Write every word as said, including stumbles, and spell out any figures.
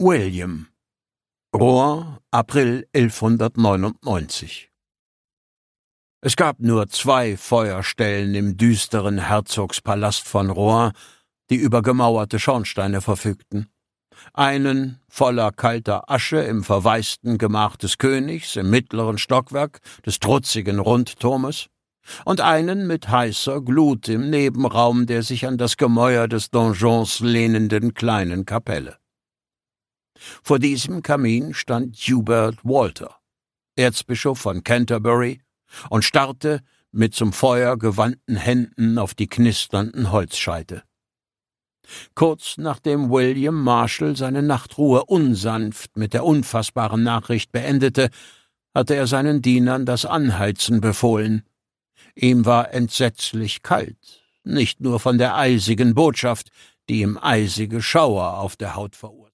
William. Rouen, April elfhundertneunundneunzig. Es gab nur zwei Feuerstellen im düsteren Herzogspalast von Rouen, die über gemauerte Schornsteine verfügten. Einen voller kalter Asche im verwaisten Gemach des Königs im mittleren Stockwerk des trutzigen Rundturmes und einen mit heißer Glut im Nebenraum der sich an das Gemäuer des Donjons lehnenden kleinen Kapelle. Vor diesem Kamin stand Hubert Walter, Erzbischof von Canterbury, und starrte mit zum Feuer gewandten Händen auf die knisternden Holzscheite. Kurz nachdem William Marshall seine Nachtruhe unsanft mit der unfassbaren Nachricht beendete, hatte er seinen Dienern das Anheizen befohlen. Ihm war entsetzlich kalt, nicht nur von der eisigen Botschaft, die ihm eisige Schauer auf der Haut verursachte.